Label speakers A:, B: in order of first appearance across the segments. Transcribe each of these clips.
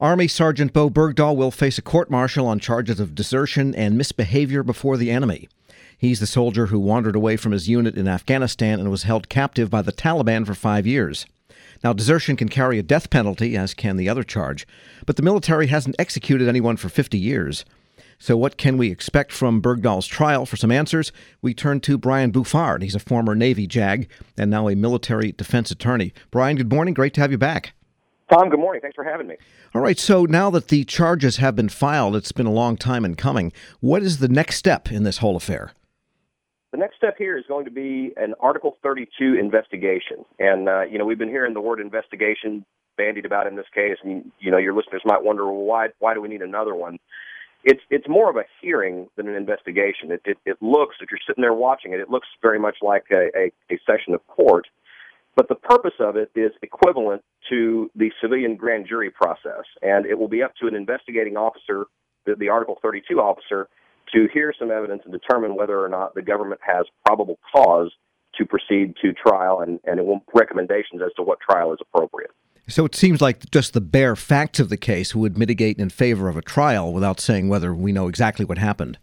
A: Army Sergeant Bo Bergdahl will face a court-martial on charges of desertion and misbehavior before the enemy. He's the soldier who wandered away from his unit in Afghanistan and was held captive by the Taliban for 5 years. Now, desertion can carry a death penalty, as can the other charge, but the military hasn't executed anyone for 50 years. So what can we expect from Bergdahl's trial? For some answers, we turn to Brian Bouffard. He's a former Navy JAG and now a military defense attorney. Brian, good morning. Great to have you back.
B: Tom, good morning. Thanks for having me.
A: All right, so now that the charges have been filed, it's been a long time in coming. What is the next step in this whole affair?
B: The next step here is going to be an Article 32 investigation. And, we've been hearing the word investigation bandied about in this case. And, your listeners might wonder, well, why do we need another one? It's more of a hearing than an investigation. It looks, if you're sitting there watching it, it looks very much like a session of court. But the purpose of it is equivalent to the civilian grand jury process, and it will be up to an investigating officer, the Article 32 officer, to hear some evidence and determine whether or not the government has probable cause to proceed to trial, and it will make recommendations as to what trial is appropriate.
A: So it seems like just the bare facts of the case would mitigate in favor of a trial without saying whether we know exactly what happened.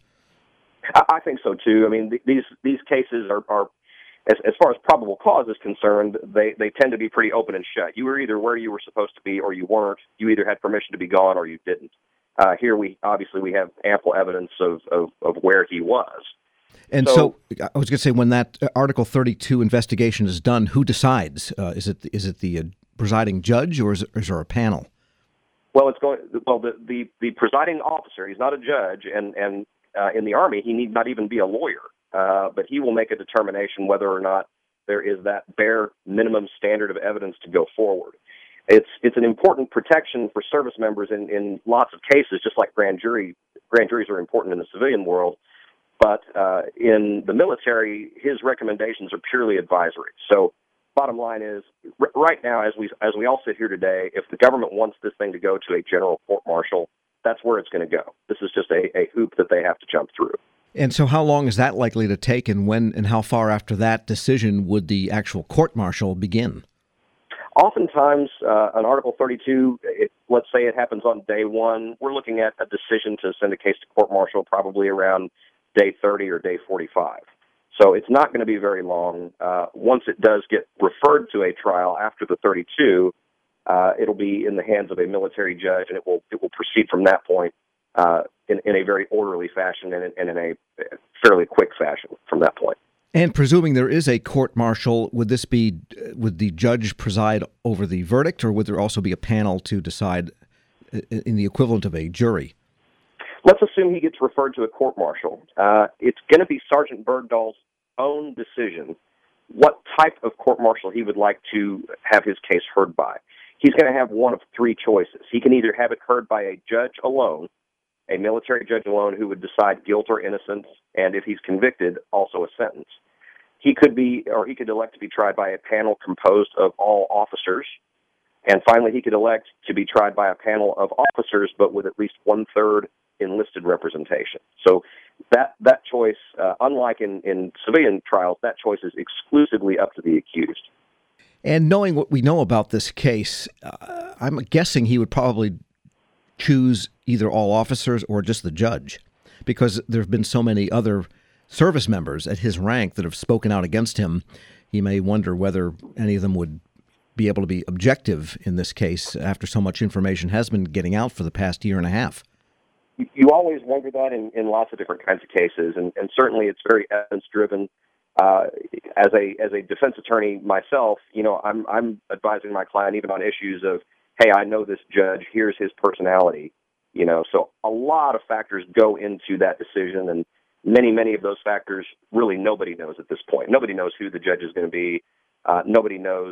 B: I think so, too. I mean, these cases are as far as probable cause is concerned, they tend to be pretty open and shut. You were either where you were supposed to be or you weren't. You either had permission to be gone or you didn't. Here we have ample evidence of where he was.
A: And so I was going to say, when that Article 32 investigation is done, who decides? Is it the presiding judge or is there a panel?
B: Well, the presiding officer. He's not a judge, and in the Army he need not even be a lawyer. But he will make a determination whether or not there is that bare minimum standard of evidence to go forward. It's an important protection for service members in lots of cases, just like grand juries are important in the civilian world. But in the military, his recommendations are purely advisory. So bottom line is, right now, as we all sit here today, if the government wants this thing to go to a general court-martial, that's where it's going to go. This is just a hoop that they have to jump through.
A: And so how long is that likely to take, and when and how far after that decision would the actual court-martial begin?
B: Oftentimes, an Article 32, let's say it happens on day one, we're looking at a decision to send a case to court-martial probably around day 30 or day 45. So it's not going to be very long. Once it does get referred to a trial after the 32, it'll be in the hands of a military judge, and it will proceed from that point in a very orderly fashion and in a fairly quick fashion from that point.
A: And presuming there is a court-martial, would the judge preside over the verdict, or would there also be a panel to decide in the equivalent of a jury?
B: Let's assume he gets referred to a court-martial. It's going to be Sergeant Bergdahl's own decision what type of court-martial he would like to have his case heard by. He's going to have one of three choices. He can either have it heard by a judge alone, a military judge alone who would decide guilt or innocence, and if he's convicted, also a sentence. He could elect to be tried by a panel composed of all officers, and finally he could elect to be tried by a panel of officers, but with at least one-third enlisted representation. So that choice, unlike in civilian trials, that choice is exclusively up to the accused.
A: And knowing what we know about this case, I'm guessing he would probably choose either all officers or just the judge, because there have been so many other service members at his rank that have spoken out against him. He may wonder whether any of them would be able to be objective in this case after so much information has been getting out for the past year and a half.
B: You always wonder that in lots of different kinds of cases, and certainly it's very evidence-driven. As a defense attorney myself, I'm advising my client even on issues of, hey, I know this judge, here's his personality, so a lot of factors go into that decision, and many of those factors really nobody knows at this point. Nobody knows who the judge is going to be. Nobody knows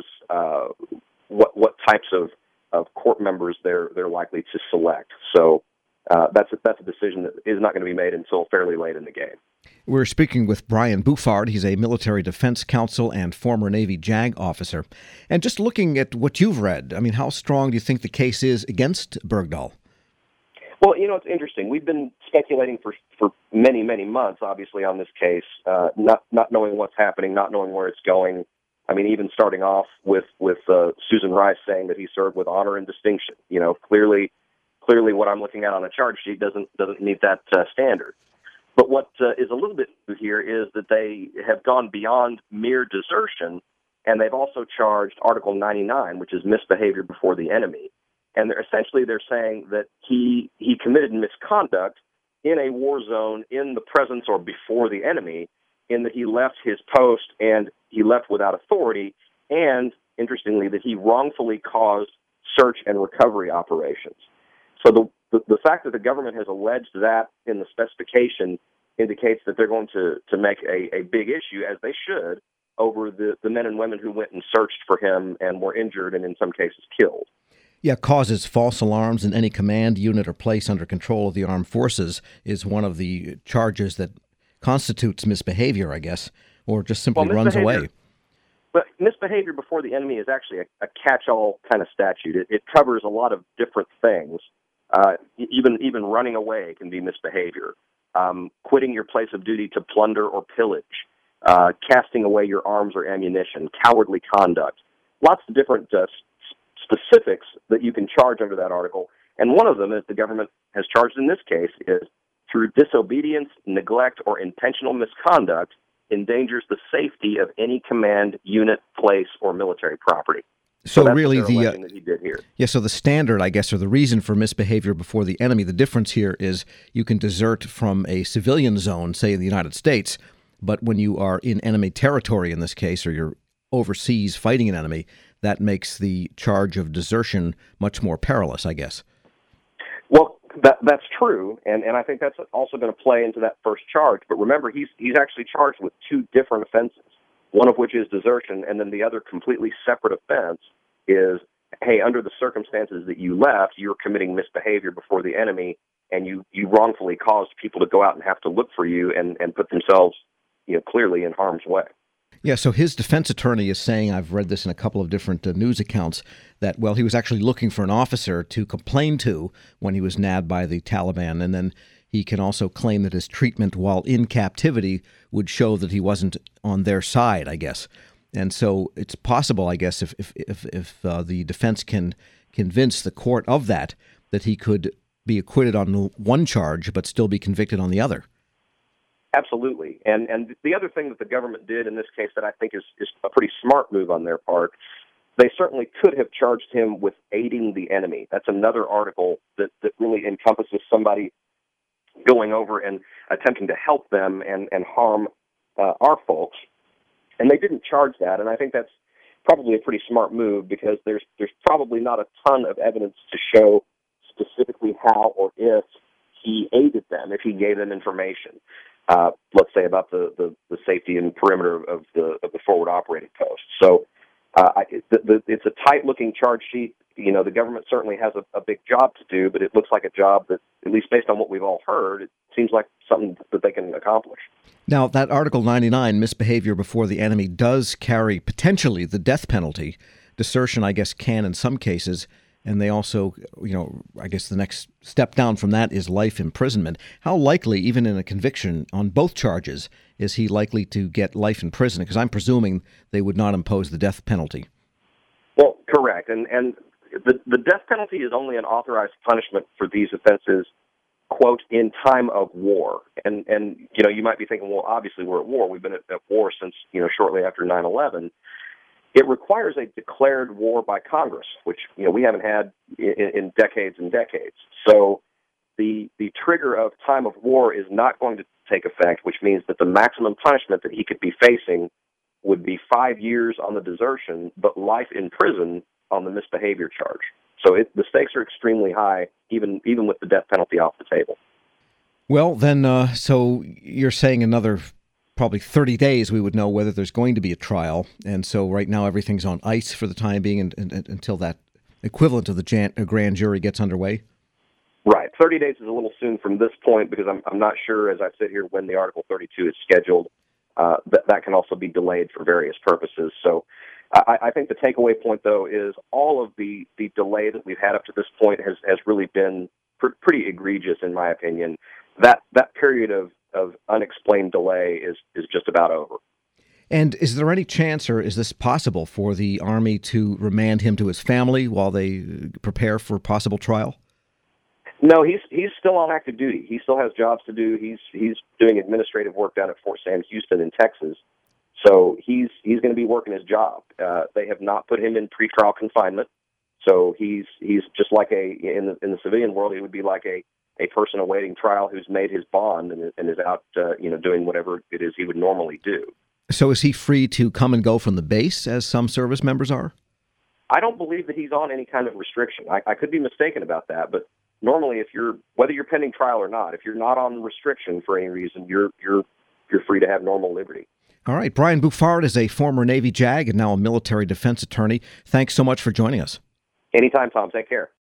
B: what types of court members they're likely to select. So that's a decision that is not going to be made until fairly late in the game.
A: We're speaking with Brian Bouffard. He's a military defense counsel and former Navy JAG officer. And just looking at what you've read, I mean, how strong do you think the case is against Bergdahl?
B: Well, it's interesting. We've been speculating for many months, obviously, on this case, not knowing what's happening, not knowing where it's going. I mean, even starting off with Susan Rice saying that he served with honor and distinction. Clearly clearly what I'm looking at on a charge sheet doesn't meet that standard. But what is a little bit new here is that they have gone beyond mere desertion, and they've also charged Article 99, which is misbehavior before the enemy. And they're saying that he committed misconduct in a war zone in the presence or before the enemy, in that he left his post and he left without authority, and, interestingly, that he wrongfully caused search and recovery operations. So the fact that the government has alleged that in the specification indicates that they're going to make a big issue, as they should, over the men and women who went and searched for him and were injured and in some cases killed.
A: Yeah, causes false alarms in any command unit or place under control of the armed forces is one of the charges that constitutes misbehavior, I guess, or just simply runs away.
B: But misbehavior before the enemy is actually a catch-all kind of statute. It covers a lot of different things. Even running away can be misbehavior. Quitting your place of duty to plunder or pillage, casting away your arms or ammunition, cowardly conduct. Lots of different specifics that you can charge under that article. And one of them, as the government has charged in this case, is through disobedience, neglect, or intentional misconduct, endangers the safety of any command, unit, place, or military property.
A: So
B: that's
A: really
B: what they're alleging that he did here.
A: Yeah, so the standard, I guess, or the reason for misbehavior before the enemy, the difference here is you can desert from a civilian zone, say in the United States, but when you are in enemy territory in this case, or you're overseas fighting an enemy, that makes the charge of desertion much more perilous, I guess.
B: Well, that's true, and I think that's also going to play into that first charge. But remember, he's actually charged with two different offenses, one of which is desertion, and then the other completely separate offense is, hey, under the circumstances that you left, you're committing misbehavior before the enemy, and you wrongfully caused people to go out and have to look for you and put themselves, clearly in harm's way.
A: Yeah, so his defense attorney is saying, I've read this in a couple of different news accounts, that, well, he was actually looking for an officer to complain to when he was nabbed by the Taliban, and then he can also claim that his treatment while in captivity would show that he wasn't on their side, I guess. And so it's possible, I guess, if the defense can convince the court of that he could be acquitted on one charge but still be convicted on the other.
B: Absolutely. And the other thing that the government did in this case that I think is a pretty smart move on their part, they certainly could have charged him with aiding the enemy. That's another article that really encompasses somebody going over and attempting to help them and harm our folks. And they didn't charge that, and I think that's probably a pretty smart move because there's probably not a ton of evidence to show specifically how or if he aided them, if he gave them information. Let's say about the safety and perimeter of the forward operating post. So it's a tight-looking charge sheet. The government certainly has a big job to do, but it looks like a job that, at least based on what we've all heard, it seems like something that they can accomplish.
A: Now, that Article 99, misbehavior before the enemy, does carry potentially the death penalty. Desertion, I guess, can in some cases. And they also, I guess the next step down from that is life imprisonment. How likely, even in a conviction on both charges, is he likely to get life in prison? Because I'm presuming they would not impose the death penalty.
B: Well, correct. And the death penalty is only an authorized punishment for these offenses, quote, in time of war. And you might be thinking, well, obviously we're at war. We've been at war since, shortly after 9/11. It requires a declared war by Congress, which we haven't had in decades and decades. So the trigger of time of war is not going to take effect, which means that the maximum punishment that he could be facing would be 5 years on the desertion, but life in prison on the misbehavior charge. So the stakes are extremely high, even with the death penalty off the table.
A: Well, then, so you're saying another probably 30 days we would know whether there's going to be a trial. And so right now everything's on ice for the time being until that equivalent of the grand jury gets underway?
B: Right. 30 days is a little soon from this point because I'm not sure, as I sit here, when the Article 32 is scheduled. That can also be delayed for various purposes. So I think the takeaway point, though, is all of the delay that we've had up to this point has really been pretty egregious, in my opinion. That period of unexplained delay is just about over.
A: And is there any chance, or is this possible, for the Army to remand him to his family while they prepare for possible trial?
B: No, he's still on active duty. He still has jobs to do. He's doing administrative work down at Fort Sam Houston in Texas. So he's going to be working his job. They have not put him in pretrial confinement. So he's just like in the civilian world, he would be like a person awaiting trial who's made his bond and is out doing whatever it is he would normally do.
A: So is he free to come and go from the base as some service members are?
B: I don't believe that he's on any kind of restriction. I could be mistaken about that, but normally, whether you're pending trial or not, if you're not on restriction for any reason, you're free to have normal liberty.
A: All right. Brian Bouffard is a former Navy JAG and now a military defense attorney. Thanks so much for joining us.
B: Anytime, Tom. Take care.